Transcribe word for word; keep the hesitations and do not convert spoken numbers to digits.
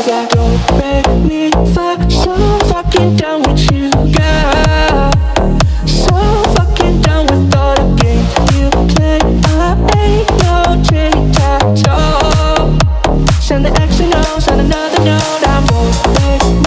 that don't make me feel so fucking down with you, girl. So fucking down with all the games you play. I ain't no tic-tac-toe. Send the X and O's on another note. I won't make